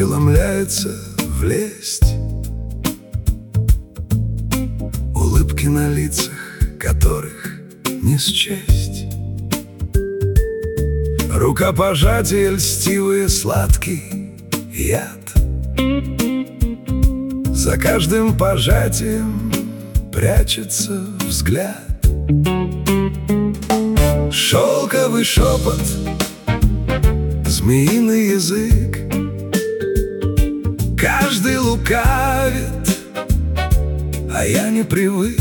преломляется влезть. Улыбки на лицах, которых не счесть. Рукопожатие льстивый сладкий яд. За каждым пожатием прячется взгляд. Шелковый шепот, змеиный язык. Каждый лукавит, а я не привык.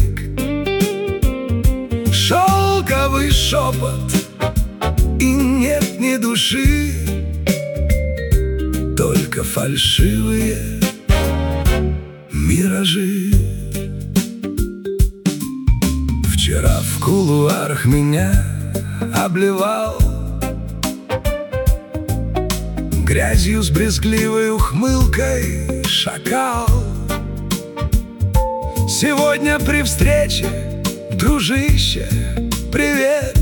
Шелковый шепот, и нет ни души, только фальшивые миражи. Вчера в кулуарах меня обливал грязью с брезгливой ухмылкой шакал. Сегодня при встрече, дружище, привет.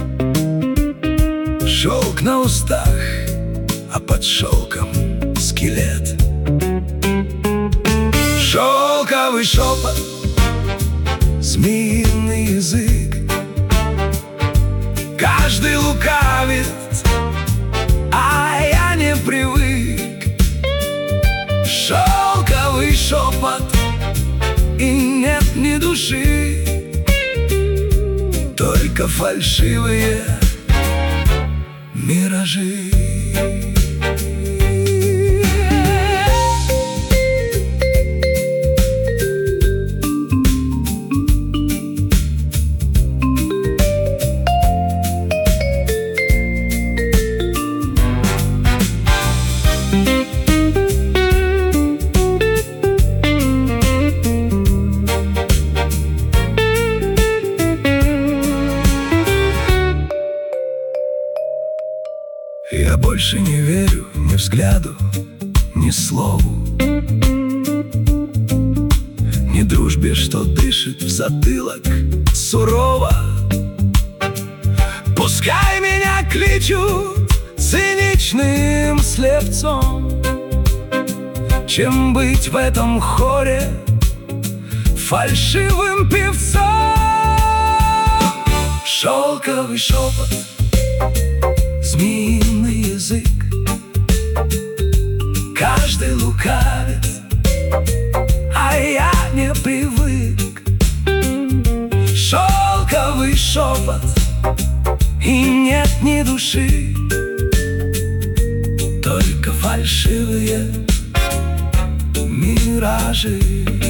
Шелк на устах, а под шелком скелет. Шелковый шепот, змеиный язык. Каждый лукавит, а я не привык. Шелковый шепот, и нет ни души, только фальшивые миражи. Я больше не верю ни взгляду, ни слову, ни дружбе, что дышит в затылок сурово. Пускай меня кличут циничным слепцом, чем быть в этом хоре фальшивым певцом. Шелковый шепот, змеиный язык. Каждый лукавит, а я не привык. Шелковый шепот, и нет ни души, только фальшивые миражи.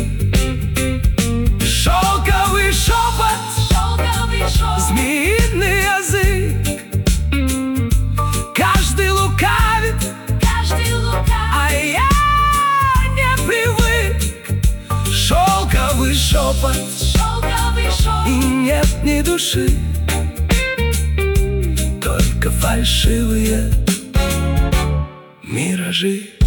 Шелковый шепот, змеиный язык. Каждый лукавит, а я не привык. Шелковый шепот, и нет ни души, только фальшивые миражи.